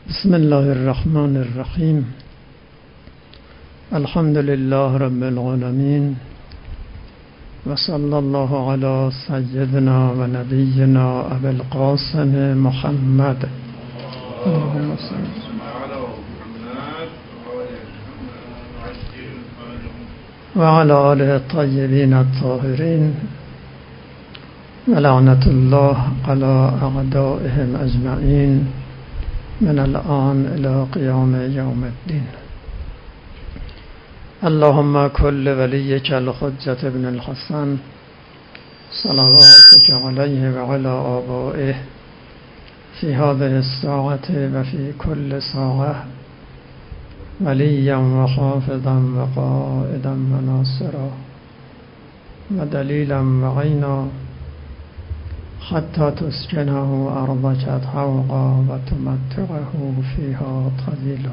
بسم الله الرحمن الرحیم. الحمد لله رب العالمین و صلی الله علی سیدنا و نبینا ابی القاسم محمد اللهم صل و علی آله الطیبین الطاهرین و لعنت الله علی اعدائهم اجمعین من الآن إلى قيام يوم الدين. اللهم كل وليك الحجة ابن الحسن صلواتك عليه وعلى آبائه في هذه الساعة وفي كل ساعة وليا وحافظا وقائدا وناصرا ودليلا وعينا حتى تسكنه أرضك طوقا وتمتعه فيها طويلا.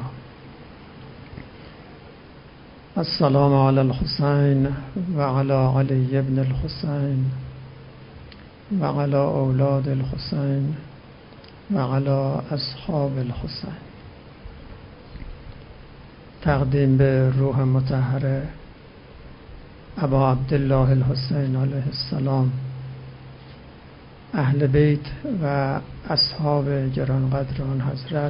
السلام على الحسين وعلى علي بن الحسين وعلى أولاد الحسين وعلى أصحاب الحسين. تقدیم به روح مطهر ابا عبدالله الحسین علیه السلام، اهل بیت و اصحاب گرانقدر آن حضرت،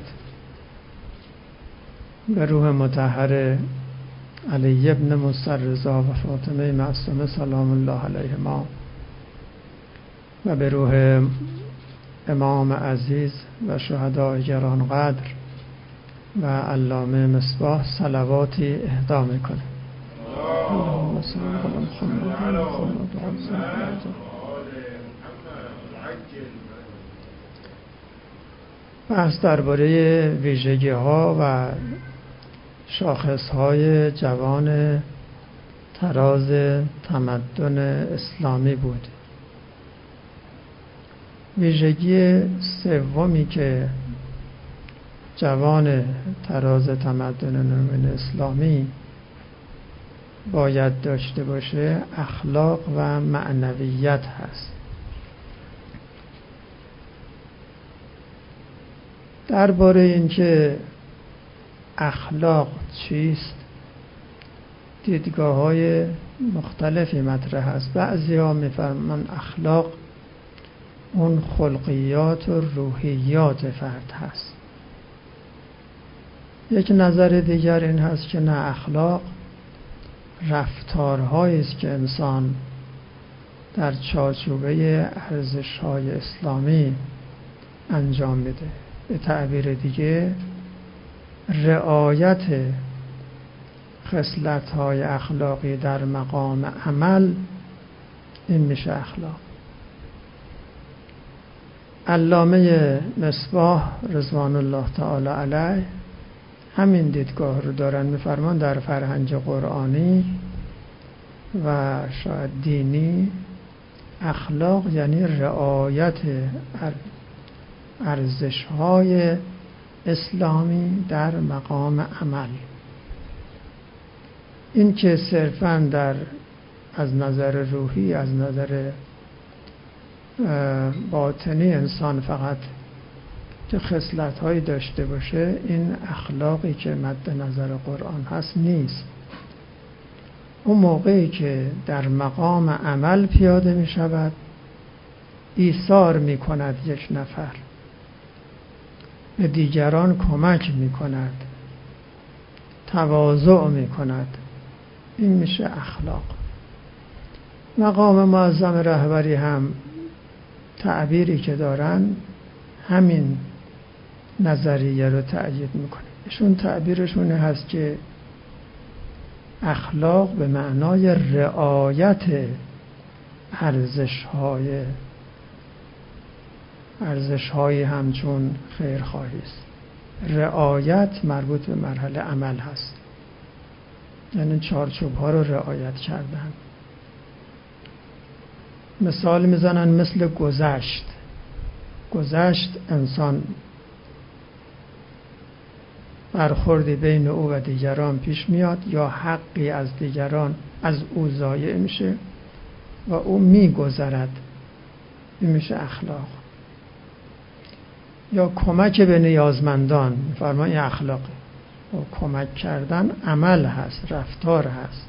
به روح مطهر علی ابن موسی رضا و فاطمه معصومه سلام الله علیهما و به روح امام عزیز و شهدای گرانقدر و علامه مصباح صلواتی اهدا میکنه. اللهم صل علی محمد و محمد. بحث درباره ویژگی ها و شاخص های جوان تراز تمدن اسلامی بود. ویژگی سومی که جوان تراز تمدن نوین اسلامی باید داشته باشه اخلاق و معنویت هست. درباره اینکه اخلاق چیست دیدگاه‌های مختلفی مطرح است. بعضی‌ها می‌فرمایند اخلاق اون خلقیات و روحیات فرد هست. یک نظر دیگر این هست که نه، اخلاق رفتارهایی است که انسان در چارچوبه ارزش‌های اسلامی انجام میده. به تعبیر دیگه رعایت خصلت‌های اخلاقی در مقام عمل، این میشه اخلاق. علامه مصباح رضوان الله تعالی علیه همین دیدگاه رو دارن. میفرمان در فرهنگ قرآنی و شاید دینی اخلاق یعنی رعایت ارزش‌های اسلامی در مقام عمل. این که صرفاً از نظر روحی، از نظر باطنی انسان فقط که خصلت‌هایی داشته باشه، این اخلاقی که مد نظر قرآن هست نیست. اون موقعی که در مقام عمل پیاده می شود، ایثار می کند یک نفر، به دیگران کمک می کند، تواضع می کند، این میشه اخلاق. مقام معظم رهبری هم تعبیری که دارن همین نظریه رو تأیید میکنه. ایشون تعبیرشون هست که اخلاق به معنای رعایت ارزش‌های همچون خیرخواهی است. رعایت مربوط به مرحله عمل هست، یعنی چارچوب‌ها رو رعایت کردن. مثال میزنن مثل گذشت انسان برخوردی بین او و دیگران پیش میاد یا حقی از دیگران از او ضایع میشه و او میگذرد، این میشه اخلاق. یا کمک به نیازمندان، فرمان این اخلاقه. و کمک کردن عمل هست، رفتار هست.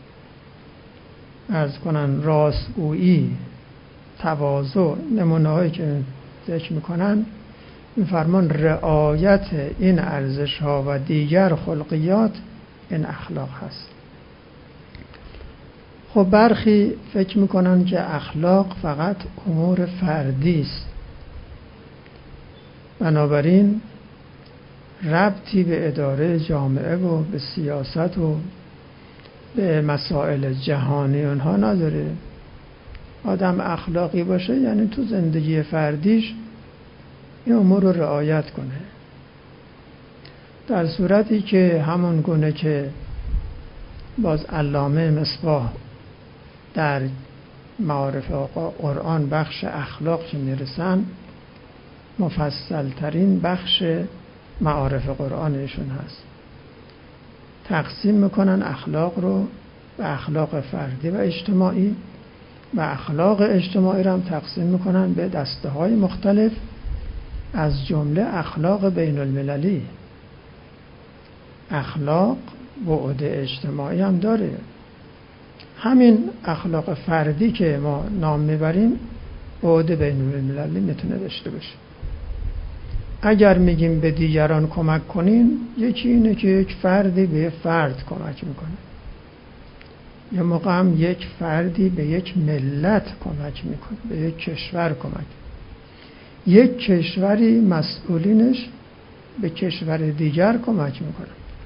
عرض کنن راستگویی، تواضع، نمونه هایی که ذکر میکنن، این فرمان رعایت این ارزش ها و دیگر خلقیات این اخلاق هست. خب برخی فکر میکنن که اخلاق فقط امور فردی است، بنابراین ربطی به اداره جامعه و به سیاست و به مسائل جهانی اونها نداره. آدم اخلاقی باشه یعنی تو زندگی فردیش این امور رو رعایت کنه، در صورتی که همون گونه که باز علامه مصباح در معارف قرآن بخش اخلاق که میرسن، مفصل ترین بخش معارف قرآنشون هست. تقسیم میکنن اخلاق رو به اخلاق فردی و اجتماعی، و اخلاق اجتماعی رو هم تقسیم میکنن به دسته های مختلف، از جمله اخلاق بین المللی. اخلاق بعد اجتماعی هم داره. همین اخلاق فردی که ما نام میبریم بعد بین المللی میتونه داشته باشه. اگر میگیم به دیگران کمک کنین، یکی اینه که یک فردی به یک فرد کمک میکنه، یا موقع هم یک فردی به یک ملت کمک میکنه، به یک کشور کمک. یک کشوری مسئولینش به کشور دیگر کمک میکنه.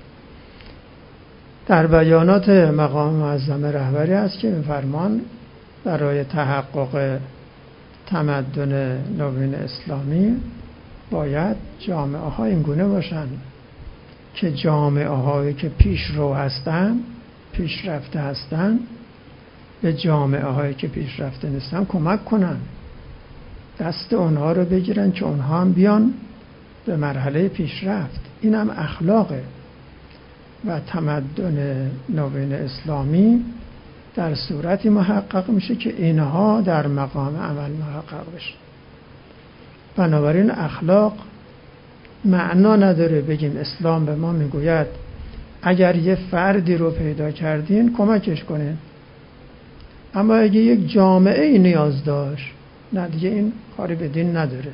در بیانات مقام معظم رهبری هست که فرمان برای تحقق تمدن نوین اسلامی باید جامعه ها این گونه باشن که جامعه هایی که پیشرو هستن، پیشرفته هستن، به جامعه هایی که پیشرفته نیستن کمک کنن، دست اونها رو بگیرن که اونها هم بیان به مرحله پیشرفت. این هم اخلاقه. و تمدن نوین اسلامی در صورتی محقق میشه که اینها در مقام عمل محقق بشه. بنابراین اخلاق معنا نداره بگیم اسلام به ما میگوید اگر یه فردی رو پیدا کردین کمکش کنین، اما اگه یک جامعه ای نیاز داشت، نه دیگه این کاری به دین نداره.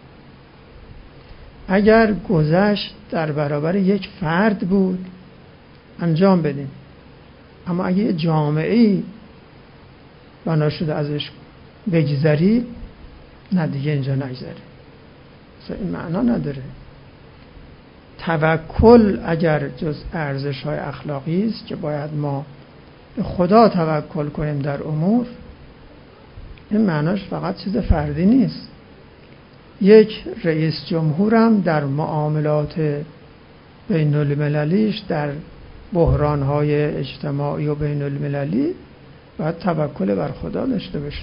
اگر گذشت در برابر یک فرد بود انجام بدیم، اما اگه یه جامعه ای بنا شده ازش بگذری، نه دیگه اینجا نگذری. این معنا نداره. توکل اگر جز ارزش های اخلاقی است که باید ما به خدا توکل کنیم در امور، این معناش فقط چیز فردی نیست. یک رئیس جمهورم در معاملات بین المللیش، در بحران های اجتماعی و بین المللی باید توکل بر خدا داشته باشه.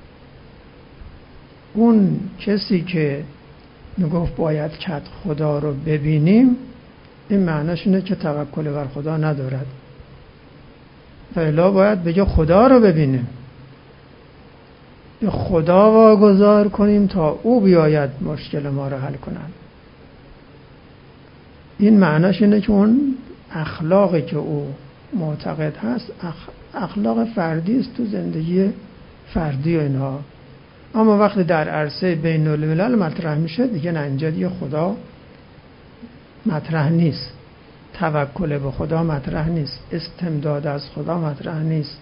اون کسی که میگفت باید کت خدا رو ببینیم، این معناش اینه که توکل بر خدا ندارد. فعلا باید بگه خدا رو ببینیم، به خدا واگذار کنیم تا او بیاید مشکل ما رو حل کنن. این معناش اینه که اون اخلاقی که او معتقد هست اخلاق فردی است تو زندگی فردی و اینها، اما وقتی در عرصه بین الملل مطرح میشه دیگه نه، اینجا دیگه خدا مطرح نیست، توکل به خدا مطرح نیست، استمداد از خدا مطرح نیست.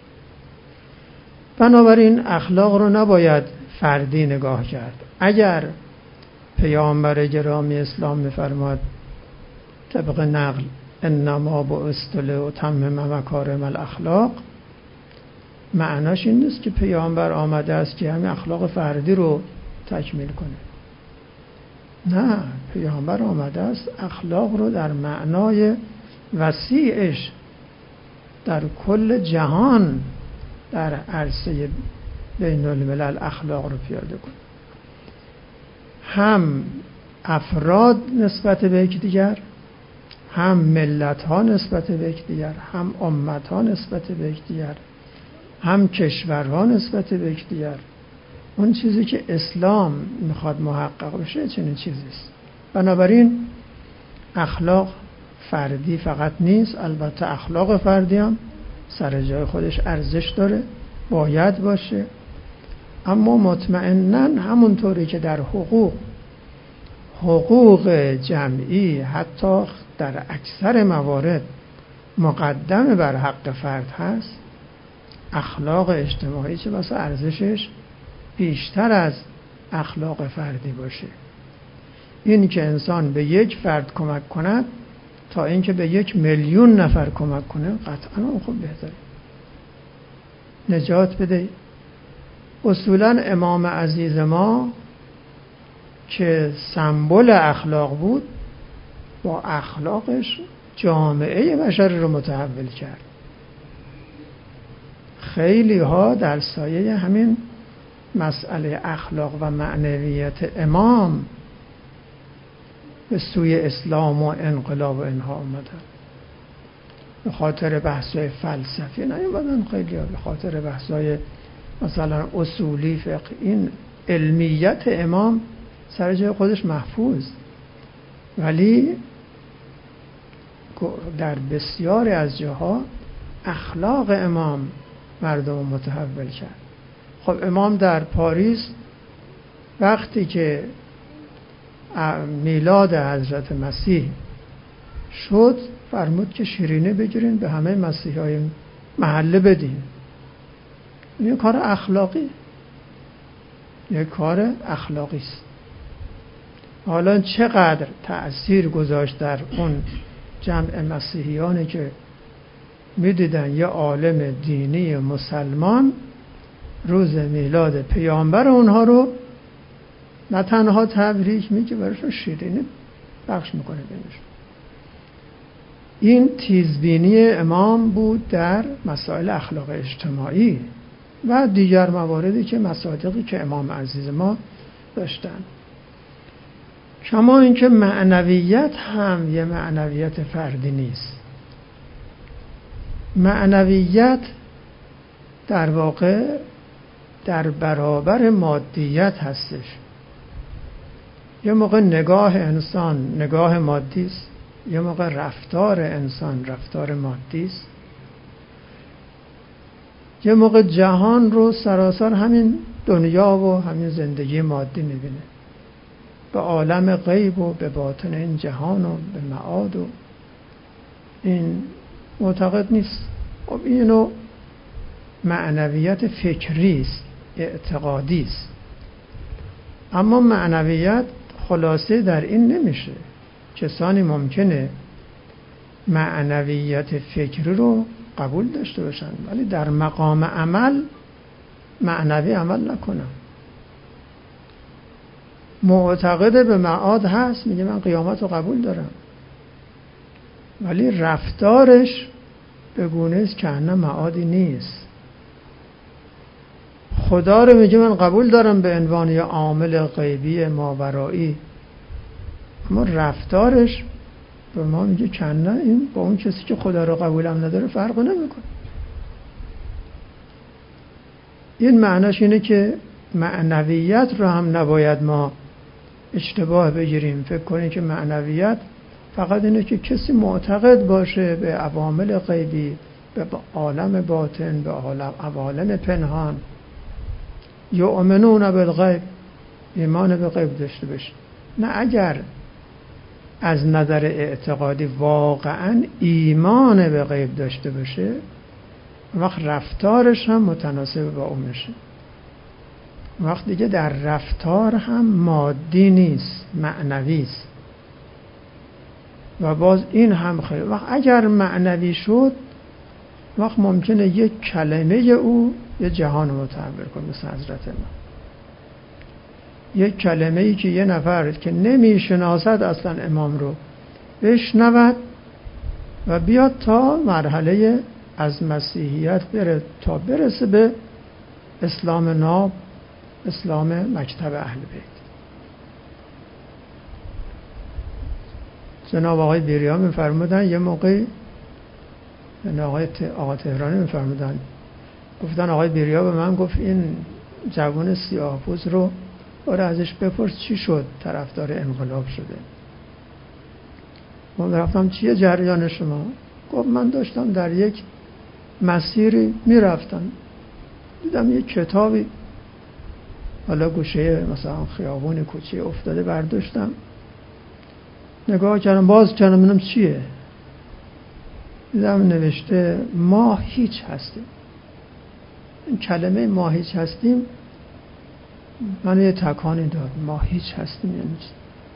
بنابراین اخلاق رو نباید فردی نگاه کرد. اگر پیامبر گرامی اسلام میفرماد طبق نقل انما بعثت لاتمم مکارم الاخلاق، معناش این نیست که پیامبر آمده است که همین اخلاق فردی رو تکمیل کنه. نه، پیامبر آمده است اخلاق رو در معنای وسیعش در کل جهان در عرصه بین الملل اخلاق رو پیاده کنه. هم افراد نسبت به یکدیگر، هم ملت ها نسبت به یکدیگر، هم امت ها نسبت به یکدیگر، هم کشورها نسبت به یکدیگر. اون چیزی که اسلام میخواد محقق بشه چنین چیزی است. بنابراین اخلاق فردی فقط نیست، البته اخلاق فردی هم سر جای خودش ارزش داره، باید باشه، اما مطمئناً همونطوری که در حقوق جمعی حتی در اکثر موارد مقدم بر حق فرد هست، اخلاق اجتماعی چه بسا ارزشش بیشتر از اخلاق فردی باشه. این که انسان به یک فرد کمک کند تا اینکه به 1,000,000 نفر کمک کنه قطعا اون خوب بهتره، نجات بده. اصولا امام عزیز ما که سمبل اخلاق بود، با اخلاقش جامعه بشر رو متحول کرد. خیلی ها در سایه همین مسئله اخلاق و معنویت امام به سوی اسلام و انقلاب و اینها آمدن. به خاطر بحث‌های فلسفی نیومدن، خیلی ها به خاطر بحث‌های مثلا اصولی فقه. این علمیت امام سر جای خودش محفوظ، ولی در بسیاری از جاها اخلاق امام مردم رو متحول کرد. خب امام در پاریس وقتی که میلاد حضرت مسیح شد فرمود که شیرینه بگیرین به همه مسیحای محله بدین. این کار اخلاقی، یک کار اخلاقی است. حالا چقدر تأثیر گذاشت در اون جمع مسیحیانی که میدیدن یه عالم دینی مسلمان روز میلاد پیامبر اونها رو نه تنها تبریک میگه، براشون شیرینی بخش میکنه بینش. این تیزبینی امام بود در مسائل اخلاق اجتماعی و دیگر مواردی که مصادیقی که امام عزیز ما داشتن. کما اینکه معنویت هم یه معنویت فردی نیست. معنویت در واقع در برابر مادیت هستش. یه موقع نگاه انسان نگاه مادی است، یه موقع رفتار انسان رفتار مادی است، یه موقع جهان رو سراسر همین دنیا و همین زندگی مادی میبینه، به عالم غیب و به باطن این جهان و به معاد و این معتقد نیست. خب اینو معنویت فکری است، اعتقادی است. اما معنویت خلاصه در این نمیشه. کسانی ممکنه معنویت فکری رو قبول داشته باشن ولی در مقام عمل معنوی عمل نکنن. معتقد به معاد هست، میگه من قیامت رو قبول دارم، ولی رفتارش به گونه است که نه معادی نیست. خدا رو میگه من قبول دارم به عنوان یه عامل غیبی ماورایی، اما رفتارش به ما میگه که نه، این با اون کسی که خدا رو قبولم نداره فرق نمیکنه. این معناش اینه که معنویت رو هم نباید ما اشتباه بگیریم، فکر کنیم که معنویت فقط اینه که کسی معتقد باشه به عوامل غیبی، به عالم باطن، به عوالم پنهان. یؤمنون بالغیب، ایمان به غیب داشته باشه. نه، اگر از نظر اعتقادی واقعا ایمان به غیب داشته باشه وقت رفتارش هم متناسب با اون میشه. وقت دیگه در رفتار هم مادی نیست، معنوی است. و باز این هم خیلی وقت اگر معنوی شد وقت ممکنه یک کلمه او یه جهان رو متحول کنه، مثل حضرت ما. یک کلمه ای که یه نفر که نمیشناسد اصلا امام رو بشنود و بیاد تا مرحله از مسیحیت بره تا برسه به اسلام ناب، اسلام مکتب اهل بیت. جناب آقای بیریا می‌فرمودن یه موقع، آقا تهرانی می‌فرمودن، گفتن آقای بیریا به من گفت این جوان سیاه‌پوست رو برو ازش بپرس چی شد طرفدار انقلاب شده. من رفتم چیه جریان شما؟ گفت من داشتم در یک مسیری میرفتم دیدم یک کتابی حالا گوشه مثلا خیابون کوچه افتاده برداشتم نگاه کردم باز کردم ببینم چیه. دیدم نوشته ما هیچ هستیم. این کلمه ما هیچ هستیم من یه تکانی داد. ما هیچ هستیم یعنی چی؟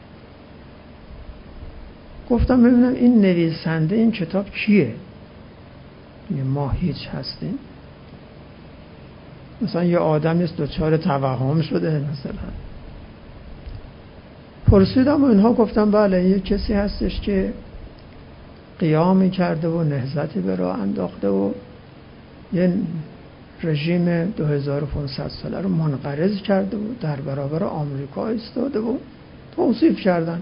گفتم ببینم این نویسنده این کتاب کیه؟ ما هیچ هستیم. مثلا یه آدمی است دچار توهم شده مثلا. پرسیدم و اینها گفتم بله یه کسی هستش که قیامی کرده و نهضتی به راه انداخته و یه رژیم 2500 ساله رو منقرض کرده و در برابر آمریکا ایستاده و توصیف کردن.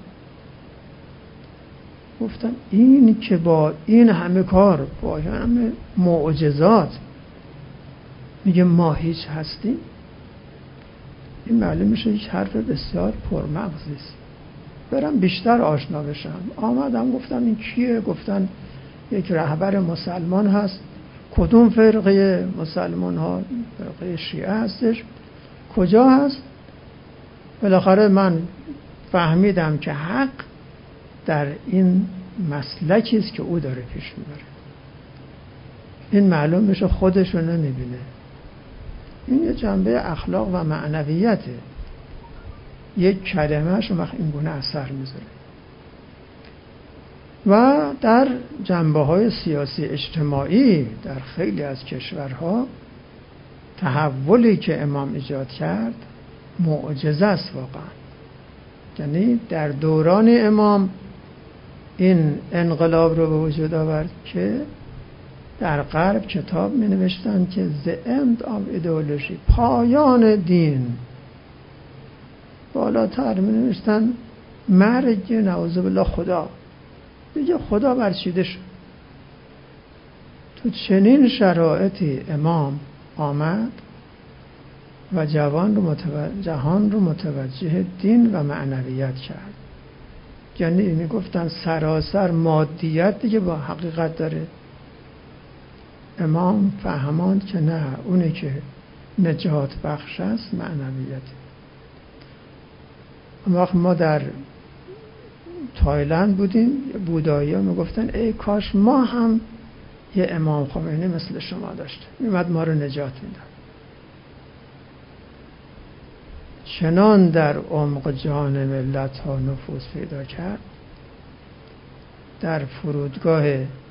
گفتم این که با این همه کار با این همه معجزات میگه ما هیچ هستیم، این معلوم میشه یک حرف بسیار پرمغزی است. برم بیشتر آشنا بشم. آمدم گفتم این کیه؟ گفتن یک رهبر مسلمان هست. کدوم فرقه مسلمان ها؟ فرقه شیعه هستش. کجا هست؟ بالاخره من فهمیدم که حق در این مسلکی است که او داره پیش میبره. این معلوم میشه خودشو نمیبینه. این یه جنبه اخلاق و معنویته. یک کلمه‌اش وقت این گونه اثر میذاره. و در جنبه‌های سیاسی اجتماعی در خیلی از کشورها تحولی که امام ایجاد کرد معجزه است واقعا. یعنی در دوران امام این انقلاب رو به وجود آورد که در غرب کتاب می نوشتن که the end of ideology، پایان دین. بالاتر می نوشتن مرگ نعوذ بالله خدا. دیگه خدا برچیده شد. تو چنین شرایطی امام آمد و جهان رو متوجه دین و معنویت کرد. یعنی می گفتن سراسر مادیت دیگه با حقیقت داره. امام فهماند که نه، اونی که نجات بخش است معنویت. وقت ما در تایلند بودیم بودایی ها میگفتن ای کاش ما هم یه امام خمینی مثل شما داشتیم، میمد ما رو نجات میدن. چنان در عمق جان ملت ها نفوذ پیدا کرد. در فرودگاه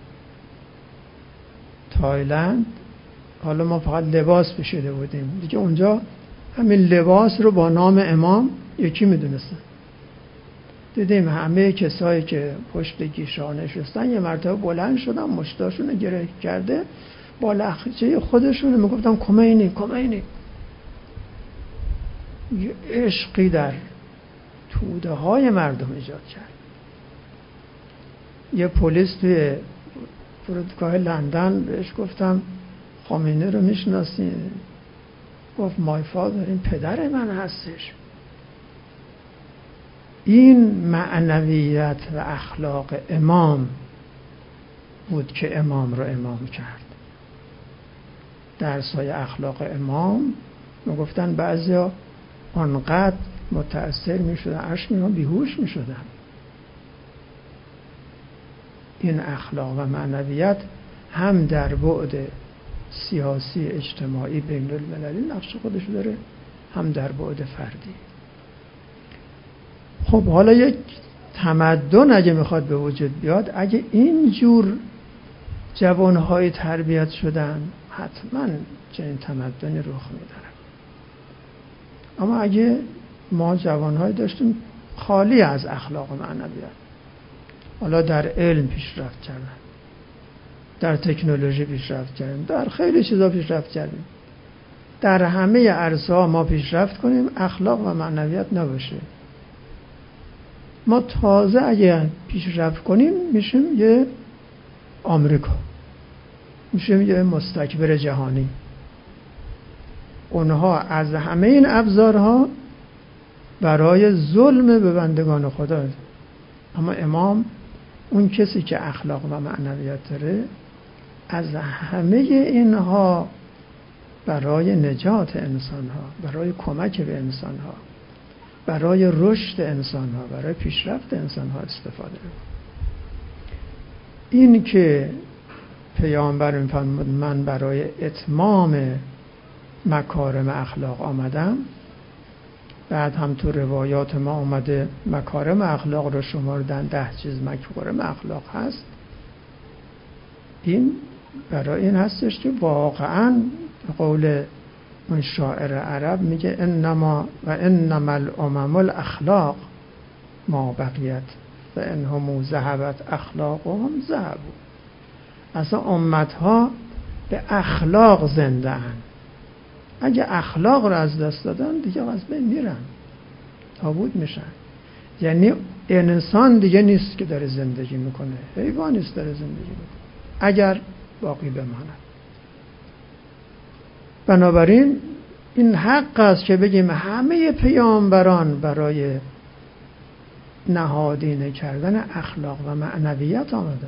تایلند حالا ما فقط لباس پوشیده بودیم دیگه، اونجا همین لباس رو با نام امام یکی میدونستن. دیدیم همه کسایی که پشت گیشا نشستن یه مرتبه بلند شدن مشتاشون رو گره کرده با لهجه خودشون میگفتن کمینی کمینی. یه عشقی در توده های مردم ایجاد کرد. یه پلیس توی فرودگاه لندن بهش گفتم خمینی رو میشناسین؟ گفت مای فادر، این پدر من هستش. این معنویت و اخلاق امام بود که امام رو امام کرد. در سایه اخلاق امام میگفتن بعضیا آنقدر متأثر میشدن اشک میان بیهوش میشدن. این اخلاق و معنویت هم در بعد سیاسی اجتماعی بین المللی نقش خودش داره، هم در بعد فردی. خب حالا یک تمدن اگه میخواد به وجود بیاد، اگه اینجور جوانهای تربیت شدن حتما چنین تمدنی رخ میداره. اما اگه ما جوانهای داشتیم خالی از اخلاق و معنویت، حالا در علم پیشرفت کردن، در تکنولوژی پیشرفت کردیم، در خیلی چیزا پیشرفت کردیم، در همه عرصه‌ها ما پیشرفت کنیم، اخلاق و معنویت نباشه، ما تازه اگه پیشرفت کنیم میشیم یه آمریکا، میشیم یه مستکبر جهانی. اونها از همه این ابزارها برای ظلم به بندگان خدا، اما امام اون کسی که اخلاق و معنویت داره از همه اینها برای نجات انسانها، برای کمک به انسانها، برای رشد انسانها، برای پیشرفت انسانها استفاده می‌کنه. این که پیامبر می‌فرمود من برای اتمام مکارم اخلاق آمدم، بعد هم تو روایات ما اومده مکارم اخلاق رو شمردن 10 چیز مکارم اخلاق هست. این برای این هستش که واقعاً قول اون شاعر عرب میگه انما الامم الاخلاق ما بقیت و انهم ذهبت اخلاقهم ذهبوا. اصلا امتها به اخلاق زنده ان، اگه اخلاق رو از دست دادن دیگه از بین میرن، نابود میشن. یعنی انسان دیگه نیست که داره زندگی میکنه، حیوان نیست داره زندگی میکنه اگر باقی بماند. بنابراین این حق است که بگیم همه پیامبران برای نهادینه کردن اخلاق و معنویت آمدن.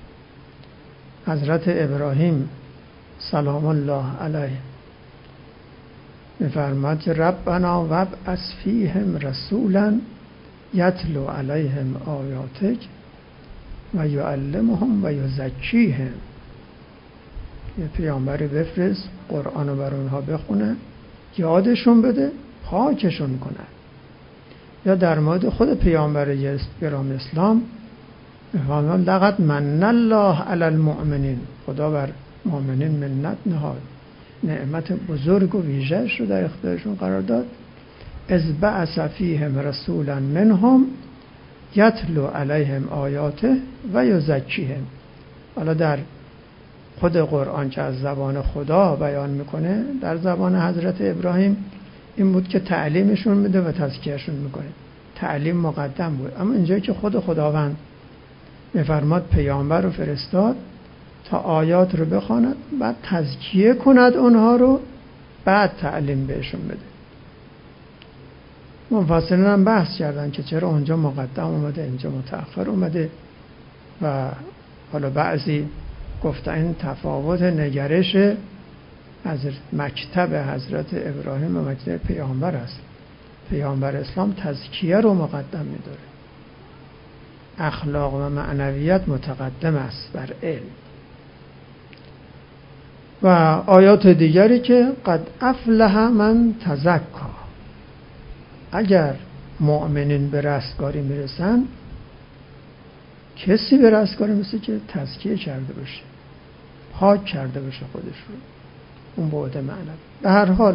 حضرت ابراهیم سلام الله علیه می‌فرماد که ربنا وابعث فیهم رسولا یتلو علیهم آیاتک و یعلمهم و یزکیهم. یه پیامبری بفرست قرآن رو بر اونها بخونه، یادشون بده، پاکشون کنه. یا در مورد خود پیامبر گرامی اسلام می‌فرماد لقد من الله علی المؤمنین، خدا بر مؤمنین منت نهاد، نعمت بزرگ و ویژه‌اش رو در اختیارشون قرار داد. اذ بعث فیهم رسولا منهم یتلو علیهم آیاته و یزکیهم. حالا در خود قرآن که از زبان خدا بیان میکنه، در زبان حضرت ابراهیم این بود که تعلیمشون میده و تزکیهشون میکنه، تعلیم مقدم بود. اما اینجایی که خود خداوند میفرماد پیامبر رو فرستاد تا آیات رو بخواند، بعد تزکیه کند اونها رو، بعد تعلیم بهشون بده. مفصلین هم بحث کردن که چرا اونجا مقدم اومده اینجا متأخر اومده، و حالا بعضی گفتن این تفاوت نگرش از مکتب حضرت ابراهیم و مکتب پیامبر است. پیامبر اسلام تزکیه رو مقدم می‌داره، اخلاق و معنویت متقدم است بر علم. و آیات دیگری که قد افلح من تزکا، اگر مؤمنین به رستگاری میرسن، کسی به رستگاری میرسه که تزکیه کرده باشه، پاک کرده باشه خودش رو، اون بعد معنوی. به هر حال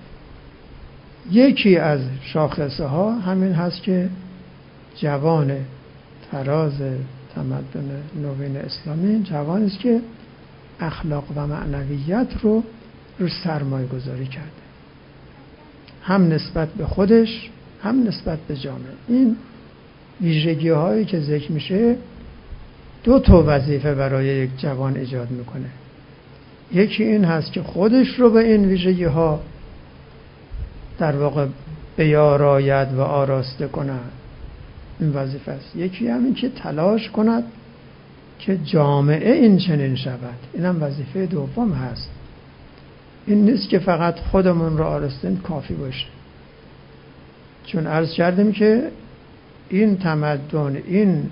یکی از شاخصه ها همین هست که جوان تراز تمدن نوین اسلامی جوانی است که اخلاق و معنویت رو سرمایه گذاری کرده، هم نسبت به خودش هم نسبت به جامعه. این ویژگی هایی که ذکر میشه دو تا وظیفه برای یک جوان ایجاد میکنه. یکی این هست که خودش رو به این ویژگی ها در واقع بیاراید و آراسته کند، این وظیفه است. یکی همین که تلاش کند که جامعه این چنین شود، این هم وظیفه دوم هست. این نیست که فقط خودمون رو آرستیم کافی باشه، چون عرض کردیم که این تمدن، این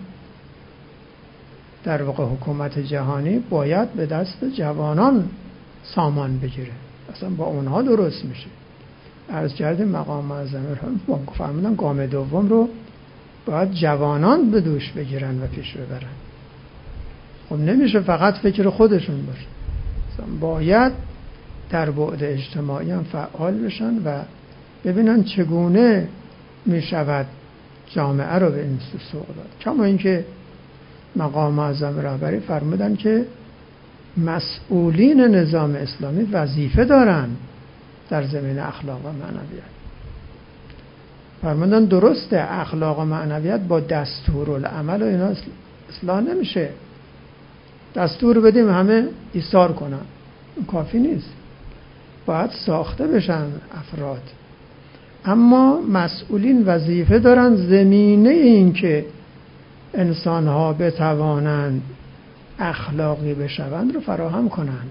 در واقع حکومت جهانی باید به دست جوانان سامان بگیره، اصلا با اونها درست میشه. عرض کردیم مقام معظم رو فرمودن گام دوم رو باید جوانان به دوش بگیرن و پیش ببرن. خب نمیشه فقط فکر خودشون باشه، باید در بعد اجتماعی هم فعال بشن و ببینن چگونه میشود جامعه رو به این سوق داد. کما اینکه مقام معظم رهبری فرمودن که مسئولین نظام اسلامی وظیفه دارن در زمینه اخلاق و معنویت. فرمودن درسته اخلاق و معنویت با دستورالعمل و اینا اصلاح نمیشه، دستور بدیم همه ایثار کنن، کافی نیست. باید ساخته بشن افراد، اما مسئولین وظیفه دارن زمینه این که انسان‌ها بتوانند اخلاقی بشوند رو فراهم کنن.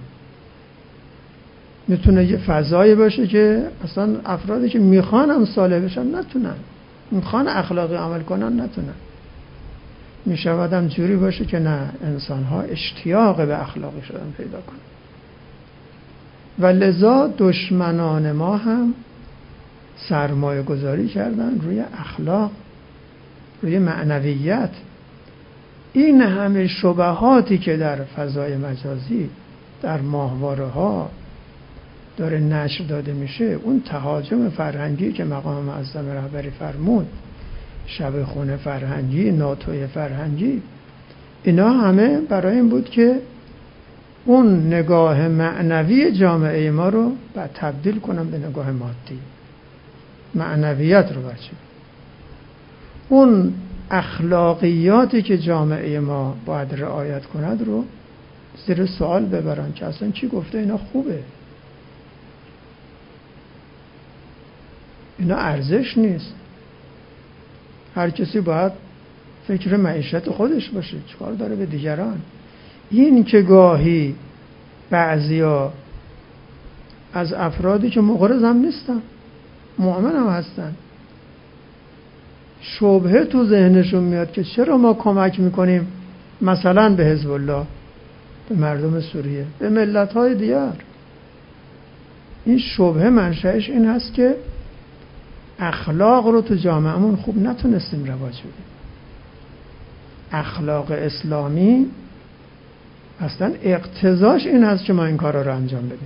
میتونه یه فضایی باشه که اصلا افرادی که میخوان هم صالح بشن نتونن، میخوان اخلاقی عمل کنن نتونن. میشود هم جوری باشه که نه، انسان‌ها اشتیاق به اخلاقی شدن پیدا کنن. و لذا دشمنان ما هم سرمایه گذاری کردن روی اخلاق، روی معنویت. این همه شبهاتی که در فضای مجازی، در ماهواره‌ها داره نشر داده میشه، اون تهاجم فرهنگی که مقام معظم رهبری فرمود، شب خونه فرهنگی، ناتوی فرهنگی، اینا همه برای این بود که اون نگاه معنوی جامعه ما رو بعد تبدیل کنم به نگاه مادی، معنویت رو برچه، اون اخلاقیاتی که جامعه ما باید رعایت کند رو زیر سوال ببرن که اصلا چی گفته اینا خوبه، اینا ارزش نیست. هر کسی باید فکر معیشت خودش باشه، چیکار داره به دیگران. این که گاهی بعضیا از افرادی که مغرض هم نیستن، مؤمن هم هستن، شبهه تو ذهنشون میاد که چرا ما کمک میکنیم مثلا به حزب الله، به مردم سوریه، به ملت‌های دیگر. این شبهه منشأش این هست که اخلاق رو تو جامعهمون خوب نتونستیم رواج بدیم. اخلاق اسلامی اصلا اقتضاش این هست که ما این کارا رو انجام بدیم.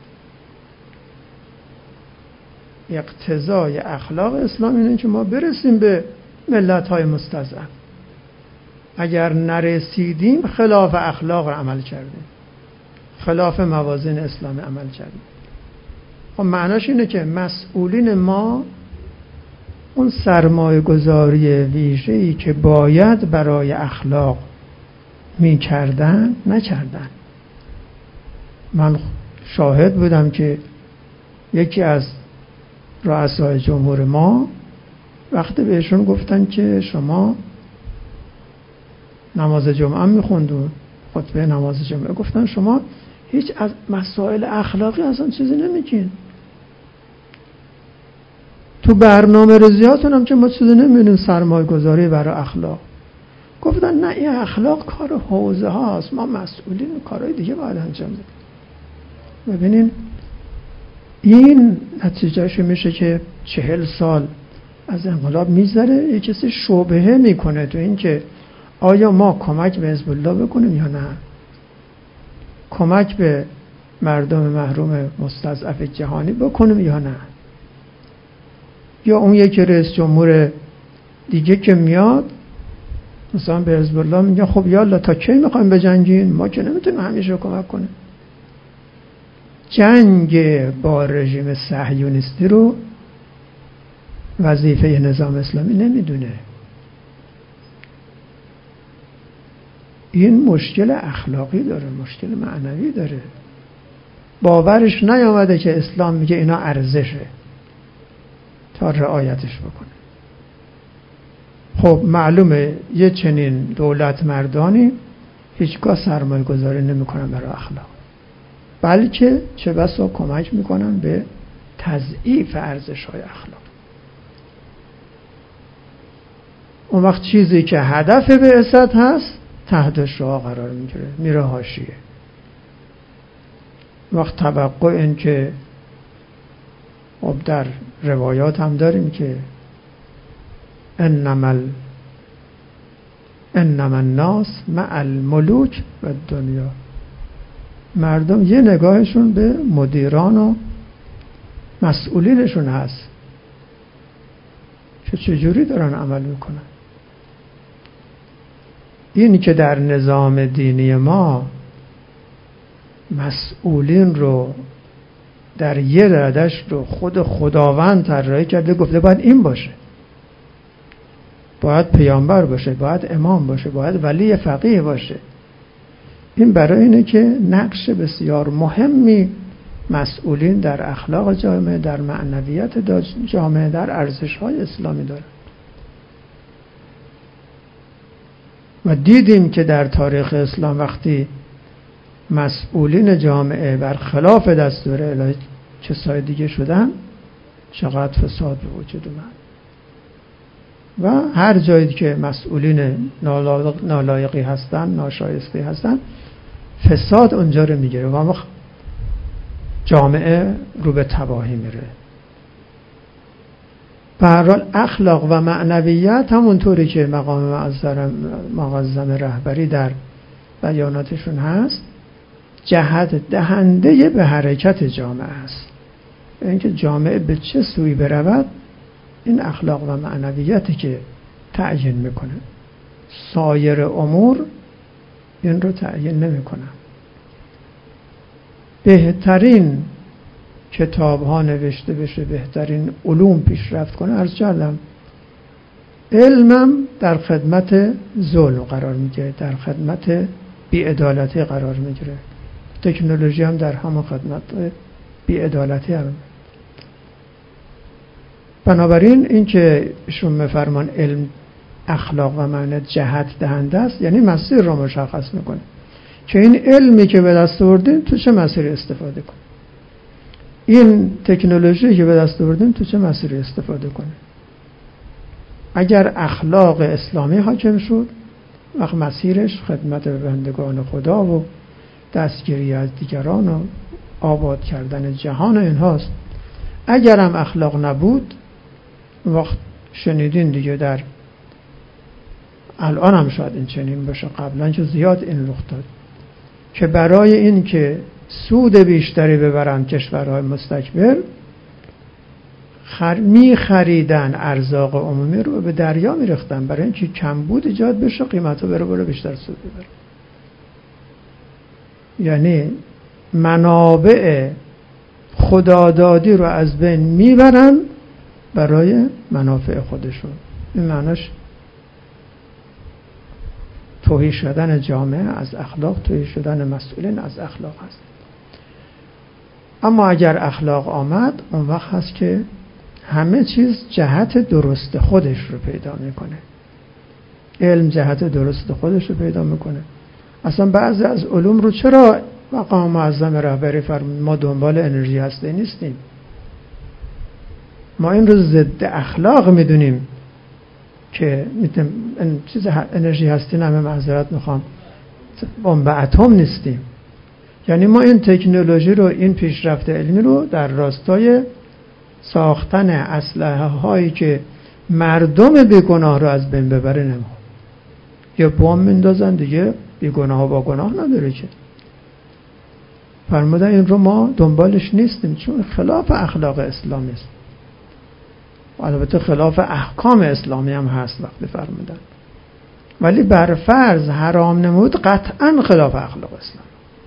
اقتضای اخلاق اسلام اینه که ما برسیم به ملت‌های مستضعف. اگر نرسیدیم خلاف اخلاق رو عمل کردیم، خلاف موازین اسلامی عمل کردیم. خب معناش اینه که مسئولین ما اون سرمایه گذاری ویژه‌ای که باید برای اخلاق می‌کردن نکردن. من شاهد بودم که یکی از رؤسای جمهور ما وقتی بهشون گفتن که شما نماز جمعه میخوندون، خطبه نماز جمعه، گفتن شما هیچ از مسائل اخلاقی اصلا چیزی نمیگین، تو برنامه ریزیاتون هم که ما چیزی نمیدونیم سرمایه گذاری برای اخلاق. گفتن نه، این اخلاق کار حوزه هاست، ما مسئولین کارهای دیگه باید انجام بدیم. ببینین این نتیجهش میشه که 40 سال از انقلاب میذاره، یه کسی شبهه میکنه تو این که آیا ما کمک به حزب الله بکنیم یا نه، کمک به مردم محروم مستضعف جهانی بکنیم یا نه. یا اون یکی رئیس جمهور دیگه که میاد مثلا به حزب الله میگه خب یالا تا کی میخوایم بجنگین، ما که نمیتونیم همیشه کمک کنیم. جنگ با رژیم صهیونیستی رو وظیفه نظام اسلامی نمیدونه. این مشکل اخلاقی داره، مشکل معنوی داره، باورش نیامده که اسلام میگه اینا ارزشه تا رعایتش بکنه. خب معلومه یه چنین دولت مردانی هیچگاه سرمایه گذاری نمی کنن برای اخلاق، بلکه چه بسا کمک میکنن به تضعیف ارزش های اخلاق. اون وقت چیزی که هدف بعثت هست تحت شعاع قرار میگیره، میره حاشیه. وقت توقع این که خب در روایات هم داریم که انما الناس مع الملوک و دنیا، مردم یه نگاهشون به مدیران و مسئولینشون هست که چجوری دارن عمل میکنن. این که در نظام دینی ما مسئولین رو در یه ردش رو خود خداوند طراحی کرده، گفته باید این باشه، باید پیامبر باشه، باید امام باشه، باید ولی فقیه باشه. این برای اینه که نقش بسیار مهمی مسئولین در اخلاق جامعه، در معنویت جامعه، در ارزش‌های اسلامی دارند. و دیدیم که در تاریخ اسلام وقتی مسئولین جامعه برخلاف دستور الهی کسای دیگه شدن، چقدر فساد به وجود اومد. و هر جایی که مسئولین نالایقی هستن، ناشایسته هستن، فساد اونجا رو میگیره و جامعه رو به تباهی میره. به هر حال اخلاق و معنویت همونطوری که مقام معظم رهبری در بیاناتشون هست، جهت دهنده به حرکت جامعه است. اینکه جامعه به چه سوی برود، این اخلاق و معنویتی که تعیین میکنه. سایر امور این رو تعیین نمیکنه. بهترین کتاب ها نوشته بشه، بهترین علوم پیشرفت کنه، عرض کردم علمم در خدمت ظلم قرار میگیره، در خدمت بی‌عدالتی قرار میگیره. تکنولوژی هم در همون خدمت بی‌عدالتی هم. بنابراین این که ایشون میفرمان علم اخلاق و معنویت جهت دهنده است، یعنی مسیر رو مشخص میکنه که این علمی که به دست آوردیم تو چه مسیری استفاده کنیم، این تکنولوژی که به دست آوردیم تو چه مسیری استفاده کنیم. اگر اخلاق اسلامی حاکم شد، وقت مسیرش خدمت به بندگان خدا و دستگیری از دیگران و آباد کردن جهان اینهاست. اگر هم اخلاق نبود، وقت شنیدین دیگه، در الان هم شاید این چنین باشه، قبلا چه زیاد این رخ داد که برای این که سود بیشتری ببرن کشورهای مستکبر می خریدن ارزاق عمومی رو به دریا می ریختن برای اینکه کمبود ایجاد بشه، قیمتا بره بیشتر سود ببره. یعنی منابع خدادادی رو از بین میبرن برای منافع خودشون. این معناش تهی شدن جامعه از اخلاق، تهی شدن مسئولین از اخلاق هست. اما اگر اخلاق آمد، اون وقت هست که همه چیز جهت درست خودش رو پیدا میکنه. علم جهت درست خودش رو پیدا میکنه. اصلا بعضی از علوم رو چرا مقام معظم رهبری فرمود ما دنبال انرژی هسته نیستیم، ما این رو ضد اخلاق میدونیم که چیز انرژی هستی نمه معذرت میخوام بمب اتم نیستیم. یعنی ما این تکنولوژی رو، این پیشرفت علمی رو در راستای ساختن اسلحه هایی که مردم بیگناه رو از بین ببره نمیخوام. یه بمب میندازن دیگه، بیگناه با گناه نداره که. فرمودن این رو ما دنبالش نیستیم چون خلاف اخلاق اسلامی است. البته خلاف احکام اسلامی هم هست وقتی فرمودن، ولی بر فرض حرام نمود قطعا خلاف اخلاق اسلام.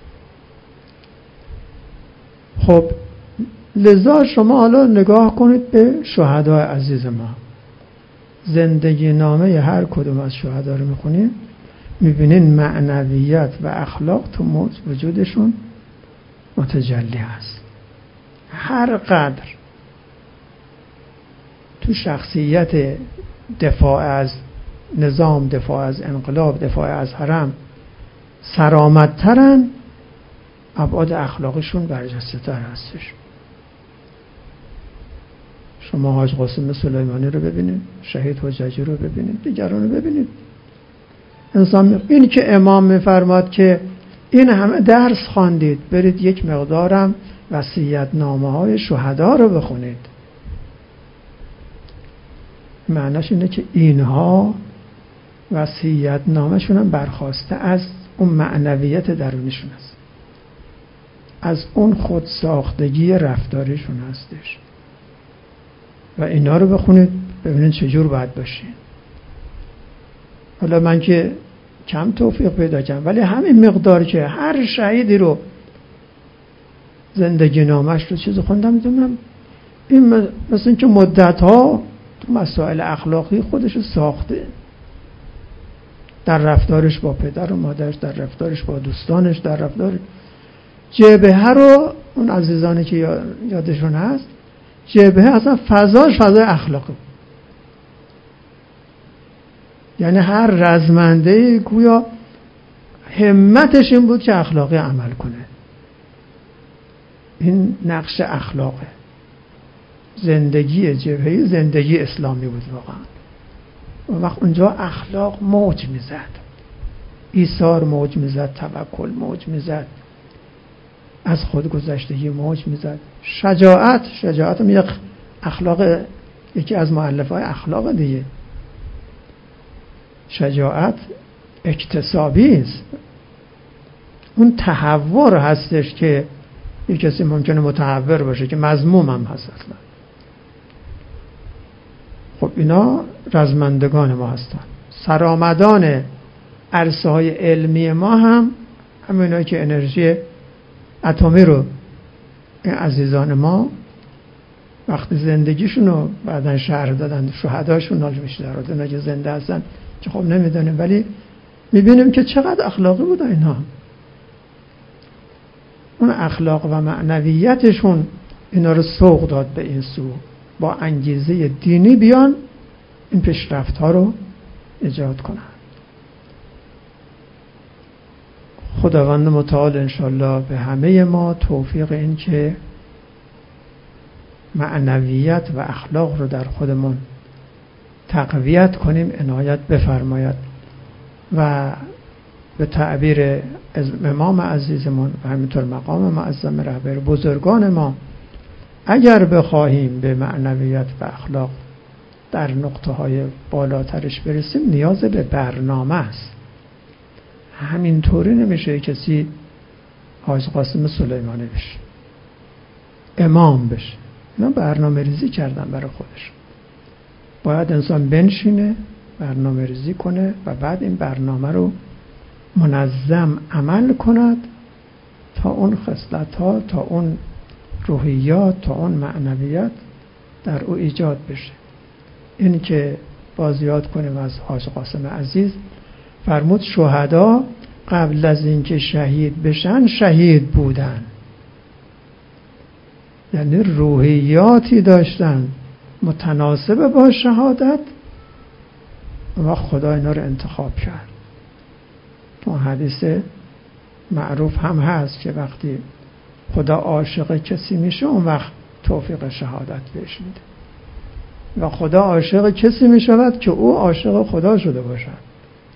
خب لذا شما حالا نگاه کنید به شهدای عزیز ما. زندگی نامه هر کدوم از شهدا رو میخونید، میبینین معنویت و اخلاق تو وجودشون متجلی هست. هر قدر تو شخصیت دفاع از نظام، دفاع از انقلاب، دفاع از حرم سرآمدترن، ابعاد اخلاقشون برجسته تر هستش. شما حاج قاسم سلیمانی رو ببینید، شهید حجاجی رو ببینید، دیگران رو ببینید. انسان این که امام میفرماد که این همه درس خواندید، برید یک مقدارم وصیت‌نامه های شهدا رو بخونید. معناش اینه که اینها وصیت‌نامه‌شون هم برخواسته از اون معنویت درونشون است، از اون خودساختگی رفتاریشون هستش. و اینا رو بخونید ببینید چجور باید باشین. حالا من که کم توفیق پیدا کردم، ولی همین مقدار که هر شهیدی رو زندگی نامش رو چیز خوندم، میدونم این مثل این که مدت‌ها تو مسائل اخلاقی خودش رو ساخته، در رفتارش با پدر و مادرش، در رفتارش با دوستانش، در رفتار جبهه رو اون عزیزانی که یادشون هست، جبهه اصلا فضای اخلاقی، یعنی هر رزمنده گویا همتش این بود که اخلاقی عمل کنه. این نقش اخلاقه. زندگی جبهه زندگی اسلامی بود واقعا. اون وقت اونجا اخلاق موج میزد، ایثار موج میزد، توکل موج میزد، از خودگذشتگی موج میزد. شجاعت هم یک اخلاق، یکی از مؤلفه‌های اخلاق دیگه. شجاعت اکتسابی است. اون تحور هستش که یک کسی ممکنه متحور باشه که مذموم هم هست اصلا. خب اینا رزمندگان ما هستن. سرآمدان عرصه های علمی ما هم همینایی که انرژی اتمی رو این عزیزان ما وقتی زندگیشون رو بعدن شرح دادن، شهداشون نال میشه در آدم که زنده هستن که خب نمیدونیم، ولی میبینیم که چقدر اخلاقی بودن اینها. اون اخلاق و معنویتشون اینا رو سوق داد به این سو، با انگیزه دینی بیان این پیشرفت ها رو ایجاد کنن. خداوند متعال انشالله به همه ما توفیق این که معنویت و اخلاق رو در خودمون تقویت کنیم عنایت بفرماید و به تعبیر امام عزیزمون و همینطور مقام معظم رهبر بزرگان ما، اگر بخواهیم به معنویت و اخلاق در نقطه های بالاترش برسیم نیاز به برنامه است. همینطوری نمیشه کسی حاج قاسم سلیمانی بشه، امام بشه. اینا برنامه ریزی کردن برای خودش. باید انسان بنشینه برنامه ریزی کنه و بعد این برنامه رو منظم عمل کند تا اون خصلت ها، تا اون روحیات، تا اون معنویت در او ایجاد بشه. این که باز یاد کنیم از حاج قاسم عزیز فرمود شهدا قبل از اینکه شهید بشن شهید بودن، یعنی روحیاتی داشتن متناسب با شهادت و خدا اینا رو انتخاب کرد. تو حدیث معروف هم هست که وقتی خدا عاشق کسی میشه اون وقت توفیق شهادت بهش میده و خدا عاشق کسی میشود که او عاشق خدا شده باشد.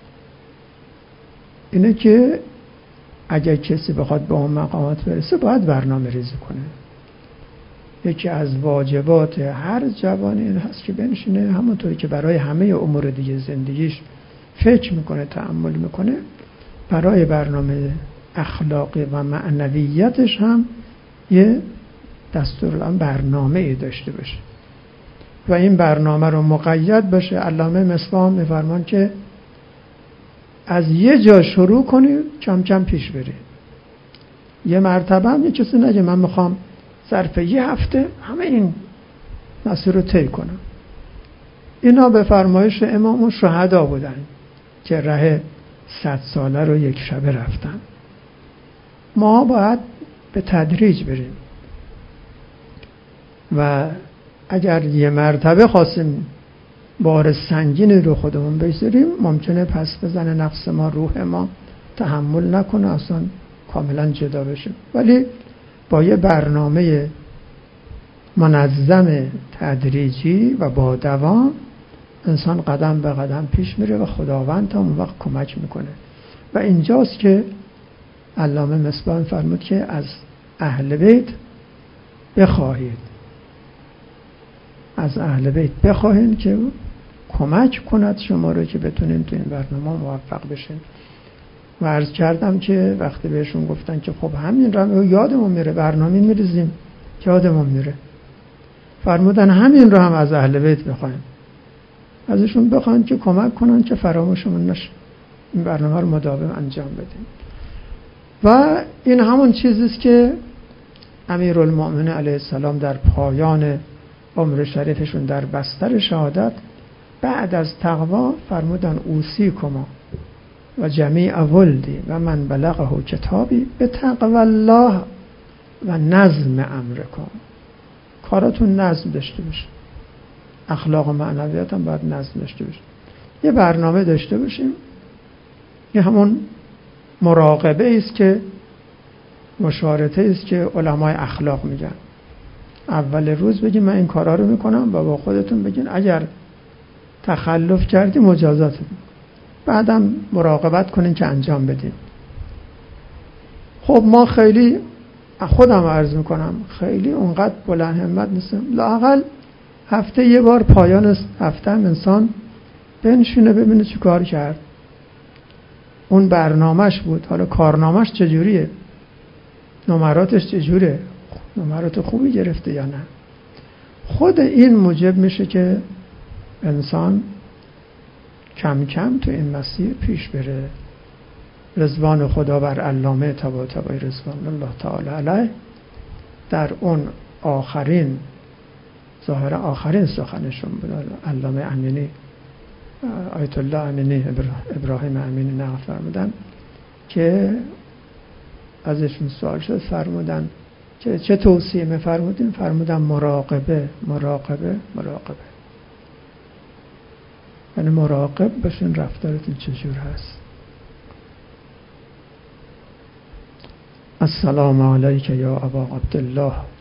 اینه که اگر کسی بخواد به اون مقامات برسه باید برنامه ریزی کنه. یکی از واجبات هر جوانی این هست که بنشینه همونطوری که برای همه امور دیگه زندگیش فکر میکنه، تأمل میکنه، برای برنامه اخلاقی و معنویتش هم یه دستورالعمل برنامه‌ای داشته باشه و این برنامه رو مقید باشه. علامه مصباح میفرمان که از یه جا شروع کنید کم کم پیش برید. یه مرتبه هم یه کسی نگه من میخوام ظرف یه هفته همه این مسیر رو طی کنم. اینا به فرمایش امام شهدا بودن که ره 100 ساله رو یک شبه رفتن. ما باید به تدریج بریم و اگر یه مرتبه خواستیم بار سنگینی رو خودمون بذاریم ممکنه پس بزنه نفس ما، روح ما تحمل نکنه، اصلا کاملا جدا بشیم. ولی با یه برنامه منظم تدریجی و با دوام انسان قدم به قدم پیش میره و خداوند هم اون وقت کمک میکنه. و اینجاست که علامه مصباح فرمود که از اهل بیت بخواهید، از اهل بیت بخواهید که کمک کند شما رو که بتونین تو این برنامه موفق بشین. و عرض کردم که وقتی بهشون گفتن که خب همین رو یادمون میره، برنامه میریزیم یادمون میره، فرمودن همین رو هم از اهل بیت بخوایم، ازشون بخواین که کمک کنن که فراموشمون نشه، این برنامه رو مداوم انجام بدیم. و این همون چیزیست که امیرالمؤمنین علیه السلام در پایان عمر شریفشون در بستر شهادت بعد از تقوا فرمودن اوصیکما و جمیع ولدی و من بلغه کتابی به تقوی الله و نظم امرکم. کاراتون نظم داشته باشه، اخلاق و معنویات هم باید نظم داشته باشه. یه برنامه داشته باشیم. یه همون مراقبه است که مشارطه است که علمای اخلاق میگن. اول روز بگین من این کارا رو میکنم و با خودتون بگین اگر تخلف کردی مجازات بدین. بعدم مراقبت کنین که انجام بدین. خب ما خیلی، خودم عرض میکنم، خیلی اونقدر بلند همت نیستم. لااقل هفته یه بار پایان هفته هم انسان بنشونه ببینه چی کار کرد. اون برنامهش بود، حالا کارنامهش چجوریه، نمراتش چجوره، نمرات خوبی گرفته یا نه. خود این موجب میشه که انسان کم کم تو این مسیر پیش بره. رضوان خدا بر علامه طباطبایی رضوان الله تعالی علیه در اون آخرین، ظاهر آخرین سخنشون بود، علامه امینی، آیت الله امینی، ابراهیم امینی نقل فرمودن که ازشون سوال شد، فرمودن که چه توصیه می‌فرمودین؟ فرمودن مراقبه مراقبه مراقبه. یعنی مراقب باشین رفتارتون چجور هست. السلام علیک یا ابا عبدالله.